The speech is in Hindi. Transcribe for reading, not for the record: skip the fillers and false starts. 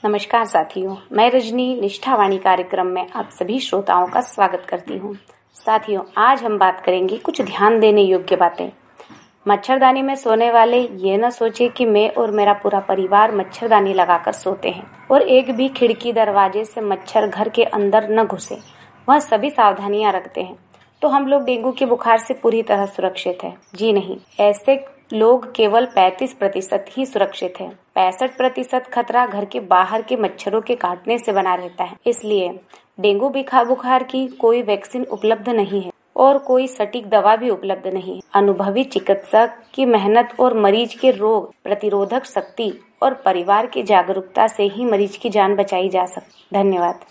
नमस्कार साथियों, मैं रजनी निष्ठावाणी कार्यक्रम में आप सभी श्रोताओं का स्वागत करती हूँ। साथियों, आज हम बात करेंगे कुछ ध्यान देने योग्य बातें। मच्छरदानी में सोने वाले ये न सोचे कि मैं और मेरा पूरा परिवार मच्छरदानी लगाकर सोते हैं और एक भी खिड़की दरवाजे से मच्छर घर के अंदर न घुसे, वह सभी सावधानियां रखते हैं तो हम लोग डेंगू के बुखार से पूरी तरह सुरक्षित हैं। जी नहीं, ऐसे लोग केवल 35% ही सुरक्षित हैं। 65% खतरा घर के बाहर के मच्छरों के काटने से बना रहता है। इसलिए डेंगू बुखार की कोई वैक्सीन उपलब्ध नहीं है और कोई सटीक दवा भी उपलब्ध नहीं है। अनुभवी चिकित्सक की मेहनत और मरीज के रोग प्रतिरोधक शक्ति और परिवार की जागरूकता से ही मरीज की जान बचाई जा सकती। धन्यवाद।